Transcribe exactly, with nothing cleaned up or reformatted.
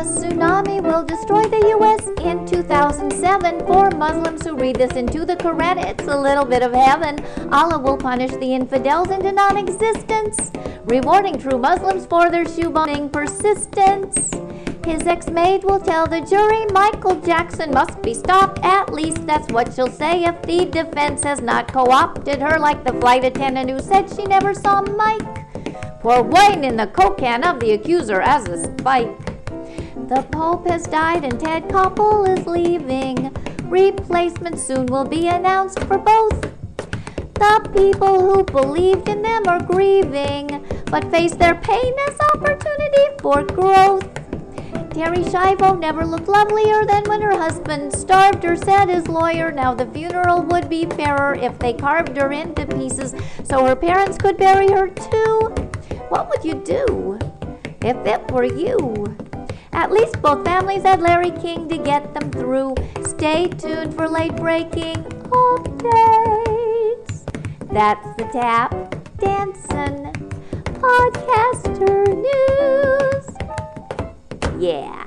A tsunami will destroy the U S in two thousand seven. For Muslims who read this into the Quran, it's a little bit of heaven. Allah will punish the infidels into non-existence, rewarding true Muslims for their shoe-bombing persistence. His ex-maid will tell the jury Michael Jackson must be stopped. At least that's what she'll say if the defense has not co-opted her, like the flight attendant who said she never saw Mike pour wine in the coke can of the accuser as a spike. The Pope has died and Ted Koppel is leaving. Replacements soon will be announced for both. The people who believed in them are grieving, but face their pain as opportunity for growth. Terry Schiavo never looked lovelier than when her husband starved her, said his lawyer. Now the funeral would be fairer if they carved her into pieces so her parents could bury her too. What would you do if it were you? At least both families had Larry King to get them through. Stay tuned for late-breaking updates. That's the Tap Dancin' Podcaster News. Yeah.